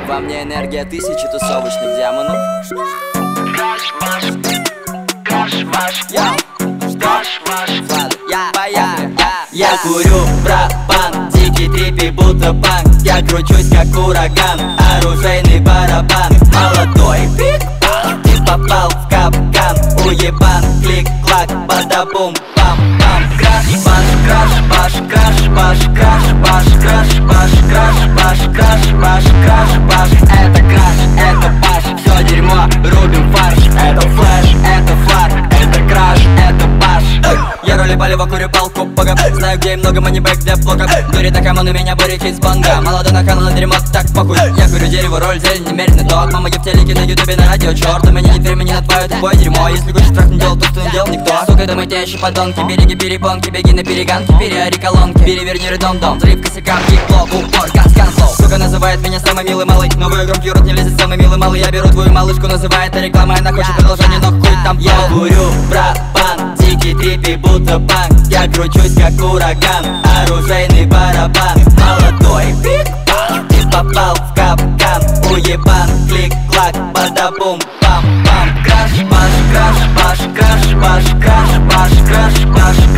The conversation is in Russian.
Во мне энергия тысячи тусовочных демонов. Я курю пропан, дикий трипи будто панк. Я кручусь как ураган, оружейный барабан. Молодой пик-пак, ты попал в капкан. Уебан, клик-клак, бада-бум, пам-пам. Краш-баш, краш-баш, краш-баш, краш-баш, краш-баш, краш-баш, краш-баш, краш-баш. Это краш, это баш, все дерьмо, рубим фарш. Это флэш, это флаг, это краш, это баш. Я роли полево, курю палку бога. Знаю, где и много манибэк для блока. Дури так, он у меня борит из банга. Молодой наканул дерьмо, так похуй. Я курю дерево, роль, зелень, немеренный ток. Мама, я в телеке, на ютубе, на радио. Черт, у меня нет времени на твое тупое дерьмо. Если хочешь трах не делал, то что не делал никто. Сука, это мытящие подонки. Береги перепонки, беги на перегонки. Переори колонки, переверни редом-дом. Взрыв косяка, кик-блок, упор, газ-ган-флоу. Сука называет меня самый милый малый. Новый громкий рот не лезет, самый милый малый. Я беру твою малышку, называет это реклама. Она хочет продолжение, но хуй там. Я курю пропан, дикий трипи будто панк. Я кручусь как ураган, оружейный барабан. Молодой пик-пак, ты попал в капкан. Уебан, клик-клак, бада-бум, пам-пам. Краш-баш, краш-баш, краш-баш, краш-баш, краш-баш,